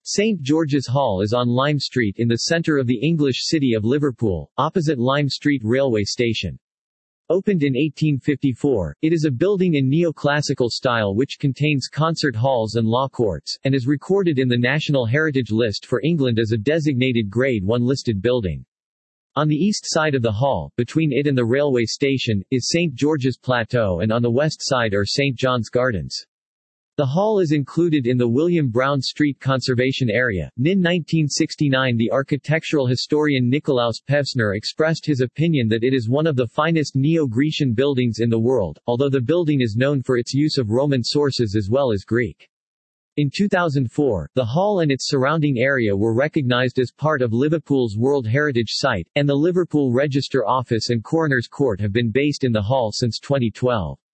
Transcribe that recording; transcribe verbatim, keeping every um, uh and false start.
Saint George's Hall is on Lime Street in the centre of the English city of Liverpool, opposite Lime Street railway station. Opened in eighteen fifty-four, it is a building in neoclassical style which contains concert halls and law courts, and is recorded in the National Heritage List for England as a designated Grade one listed building. On the east side of the hall, between it and the railway station, is Saint George's Plateau, and on the west side are Saint John's Gardens. The hall is included in the William Brown Street Conservation Area. In nineteen sixty-nine, the architectural historian Nikolaus Pevsner expressed his opinion that it is one of the finest Neo-Grecian buildings in the world, although the building is known for its use of Roman sources as well as Greek. In two thousand four, the hall and its surrounding area were recognized as part of Liverpool's World Heritage Site, and the Liverpool Register Office and Coroner's Court have been based in the hall since twenty twelve.